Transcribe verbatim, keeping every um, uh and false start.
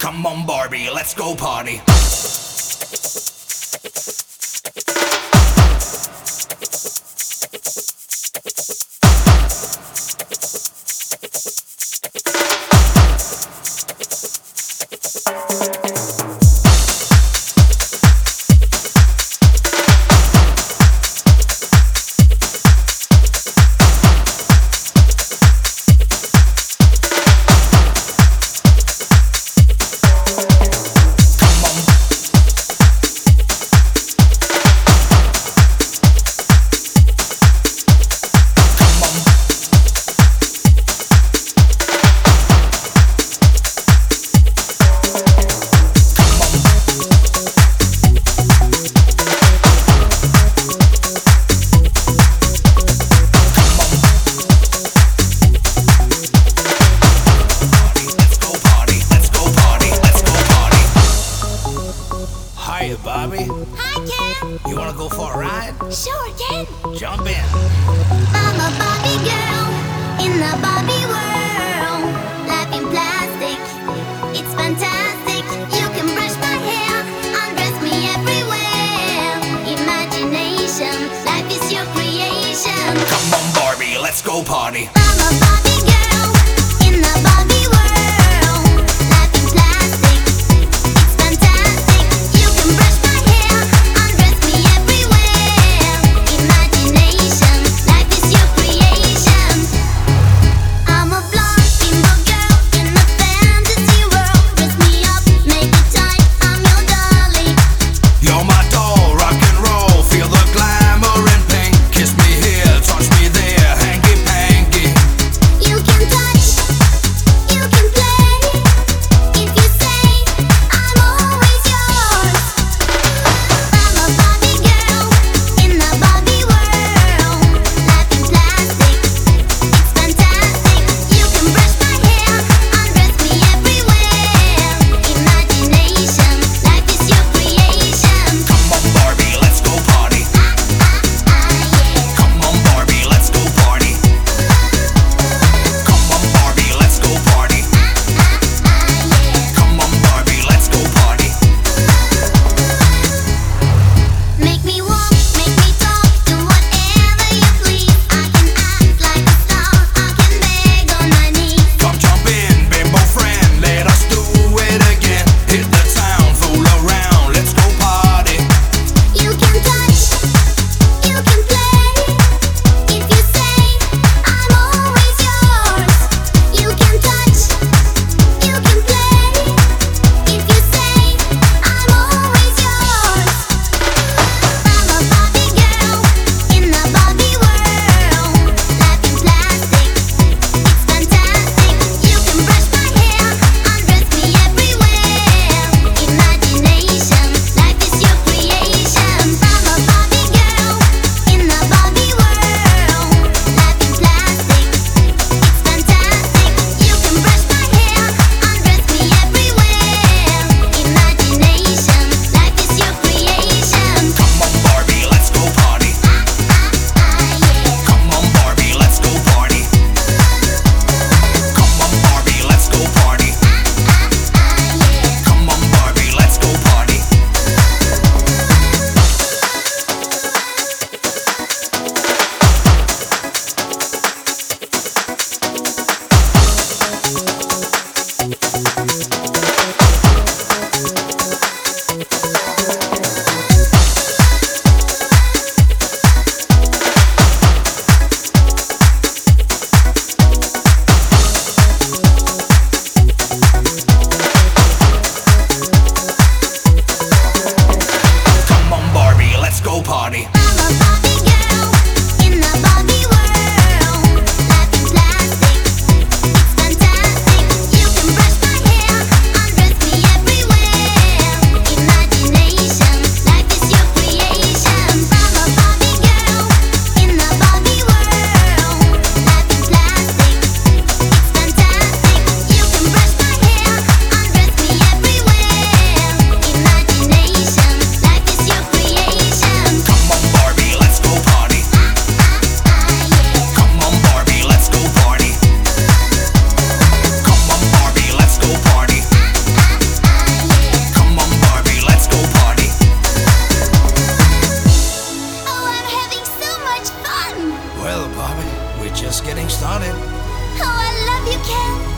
Come on, Barbie, let's go party. Hiya, Bobby. Hi, Ken. You wanna go for a ride? Sure, Ken. Jump in. I'm a Barbie girl in the Barbie world. Life in plastic, it's fantastic. You can brush my hair, undress me everywhere. Imagination, life is your creation. Come on, Barbie, let's go party. I'm a Barbie girl in the Barbie world. Life in plastic, it's fantastic. You can brush my hair, undress me everywhere. Imagination, life is your creation. I'm a blonde bimbo girl in a fantasy world. Dress me up, make it tight, I'm your dolly. You're my doll, rock and roll. Feel the glamour and pink. Kiss me here, touch me there, hanky panky. Barbie. We're just getting started. Oh, I love you, Ken.